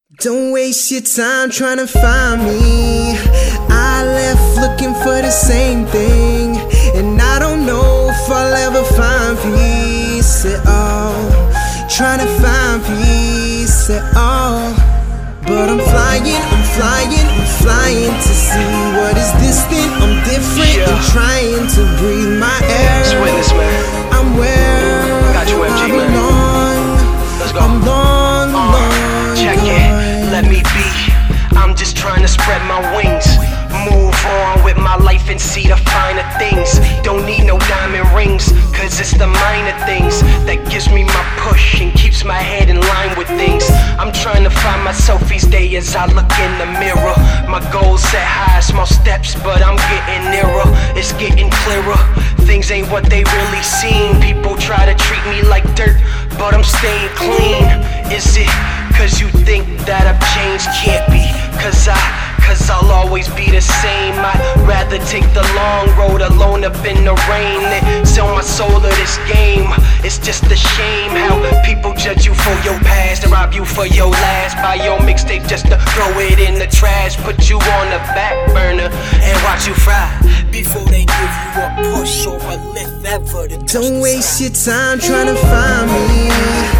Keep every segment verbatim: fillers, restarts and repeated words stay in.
Don't waste your time trying to find me. I left looking for the same thing, and I don't know if I'll ever find peace at all. Trying to find peace at all. But I'm flying, I'm flying, I'm flying to see what is distant. I'm different yeah. and trying to breathe my air. Let's win this, man. I'm where Got you, M G, I man. belong. Let's go. I'm long, uh, long Check gone. it, let me be. I'm just trying to spread my wings. Move on with my life and see the finer things. Don't need no diamond rings, cause it's the minor things that gives me my push and keeps my head in line with things. I'm trying to find myself each day as I look in the mirror. My goals set high, small steps, but I'm getting nearer. It's getting clearer, things ain't what they really seem. People try to treat me like dirt, but I'm staying clean. Is it cause you think that I've changed? Can't be, cause I Cause I'll always be the same. I'd rather take the long road alone up in the rain than sell my soul to this game. It's just a shame how people judge you for your past and rob you for your last. Buy your mixtape just to throw it in the trash. Put you on the back burner and watch you fry before they give you a push or a lift ever to touch Don't the waste sky. your time trying to find me.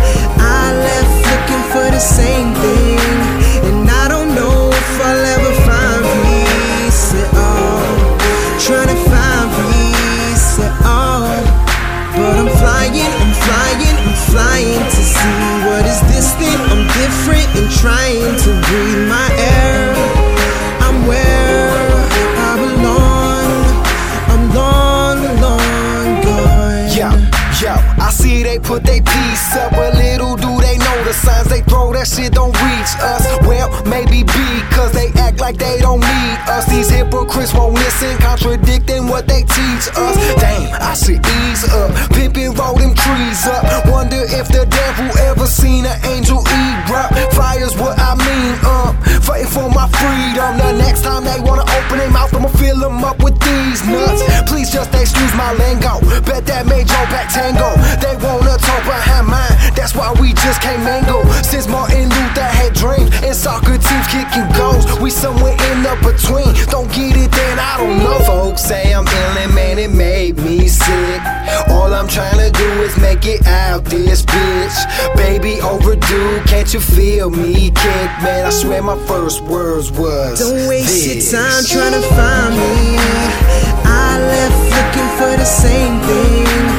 I left looking for the same thing, and I don't know if I'll ever find peace at all. Trying to find peace at all. But I'm flying, I'm flying, I'm flying to see what is distant. I'm different and trying to breathe my air. I'm where I belong. I'm long, long gone. Yo, yo, I see they put they piece up, but little do they know the signs they throw, that shit don't reach us. Well, maybe because they act like they don't need us. These hypocrites won't listen, contradicting what they teach us. Damn, I should ease up, pimpin' roll them trees up. Wonder if the devil ever seen an angel erupt. Fire's what I mean, um, fighting for my freedom. The next time they wanna open their mouth, I'ma fill them up with these nuts. Please just excuse my lingo, bet that made your back tango. They wanna talk behind mine, that's why we just can't mingle. Since Martin Luther had dreams and soccer teams kicking goals, we somewhere in the between. Don't get it, then I don't know. Folks say I'm ill and man, it made me sick. All I'm trying to do is make it out this bitch. Baby overdue, can't you feel me kick? Man, I swear my first words was Don't waste this. your time trying to find me. I left looking for the same thing,